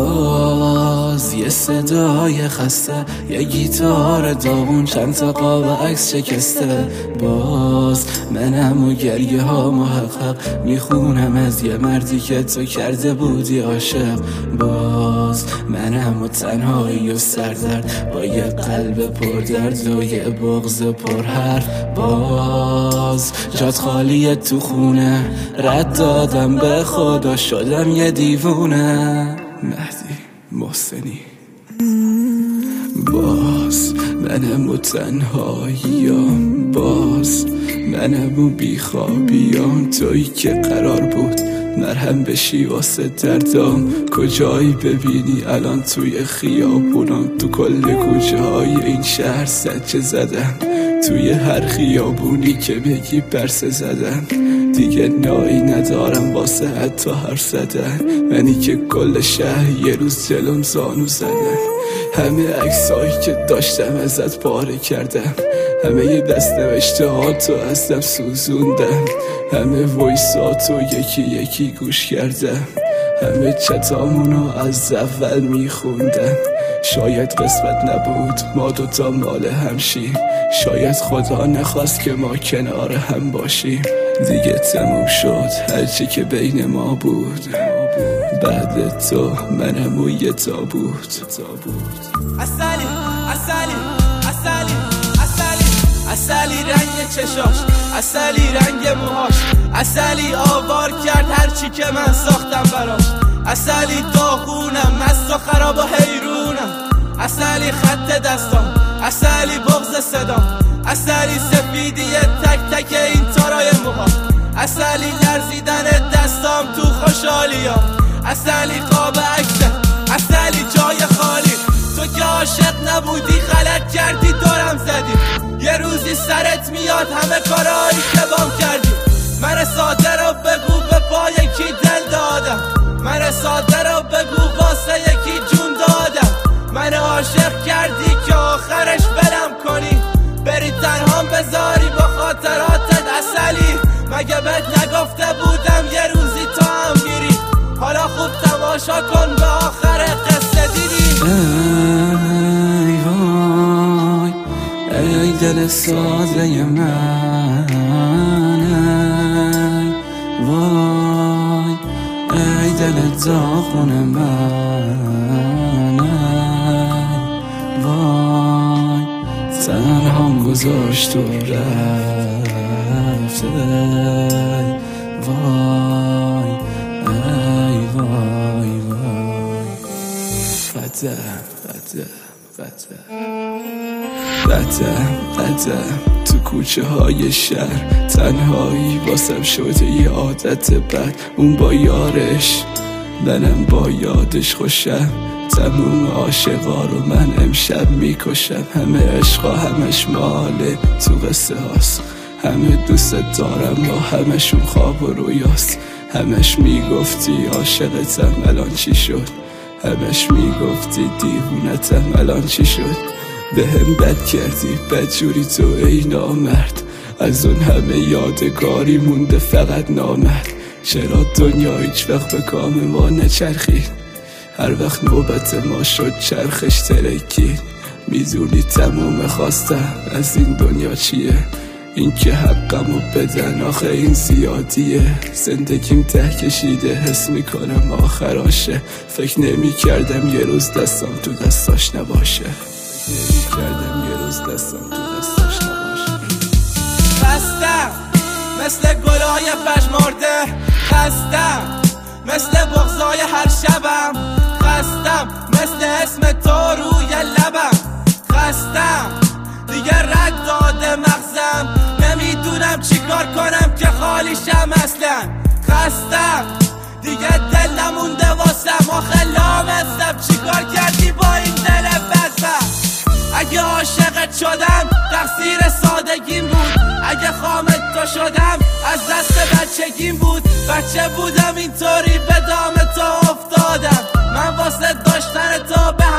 باز یه صدای خسته، یه گیتار داغون، چند تا قاب عکس شکسته. باز منم و گریه ها محقق میخونم از یه مردی که تو کرده بودی عاشق. باز منم و تنهایی و سردرد، با یه قلب پر درد و یه بغض پر حرف. باز جات خالیه تو خونه، رد دادم به خدا شدم یه دیوونه. مهدی محسنی. باز منم و تنهاییام، باز منم و بیخوابیام. تویی که قرار بود مرهم بشی واسه دردام، کجایی ببینی الان توی خیابونام. تو کل کوچه های این شهر سجه زدم، توی هر خیابونی که بگی پرسه زدم. دیگه نایی ندارم واسه حتی حرف زدن، منی که کل شهر یه روز جلوم زانو زدن. همه عکسایی که داشتم ازت پاره کردم، همه ی دست نوشته ها تو ازم سوزوندم، همه وایساتو یکی یکی گوش کردم، همه چتامونو از اول میخوندم. شاید قسمت نبود ما دوتا مال همشیم، شاید خدا نخواست که ما کنار هم باشیم. دیگه تموم شد هرچی که بین ما بود، بعد تو منم و یه تابوت. عسلی عسلی عسلی عسلی عسلی رنگ چشاش، عسلی رنگ موهاش، عسلی آوار کرد هرچی که من ساختم براش. عسلی داغونم مست و خراب و حیرونم، عسلی خط دستام، عسلی بغض صدام، عسلی سفیدی تک تک این تارای موها، عسلی لرزیدن دستام تو خوشحالیام، عسلی قاب عکسه، عسلی جای خالی. تو که عاشق نبودی غلط کردی دورم زدی، یه روزی سرت میاد همه کارهایی که بام کردی. من ساده رو بگو به پای کی دل دادم، من ساده رو بگو واسه یکی جون دادم. من عاشق کردی که آخرش بلم کنی، بری تنهام بذاری با خاطراتت. عسلی مگه بهت نگفته بودم یه روزی تو هم میری؟ حالا خوب تماشا کن به آخر قصه دیدی. ای وای ای دل ساده من، ای وای ای دل داغون من، ای وای تنهام گذاشت و رفت. ای وای ای وای وای قدم تو کوچه های شهر، تنهایی واسم شده یه عادت بد. اون با یارش منم با یادش خوشم، تموم عاشقا رو من امشب میکشم. همه عشقا همش ماله تو قصه هاست، همه دوست دارم با همشون خواب و رویاست. همش میگفتی عاشقتم الان چی شد، همش میگفتی دیوونتم الان چی شد. به هم بد کردی بدجوری تو ای نامرد، از اون همه یادگاری مونده فقط نامرد. چرا دنیا هیچ وقت به کام ما نچرخید، هر وقت نوبت ما شد چرخش ترکید. میدونی تموم خواستم از این دنیا چیه، این که حقمو بدن آخه این زیادیه. زندگیم ته کشیده حس میکنم آخراشه، فکر نمی کردم یه روز دستم تو دستاش نباشه، نمی کردم یه روز دستم تو دستاش نباشه. خستم مثل گلای پژمرده، خستم مثل بغضای هر شبم، خستم مثل اسم تو روی لبم، خستم دیگه رد داده مغزم، نمیدونم چی کار کنم که خالیشم اصلا. خستم دیگه دل نمونده واسم، آخه لامصب چی کار کردی با این دل بزم. اگه عاشقت شدم تقصیر سادگیم بود، اگه خامت تو شدم از دست بچگیم بود. بچه بودم اینطوری به دام تو افتادم، من واسه داشتن تو به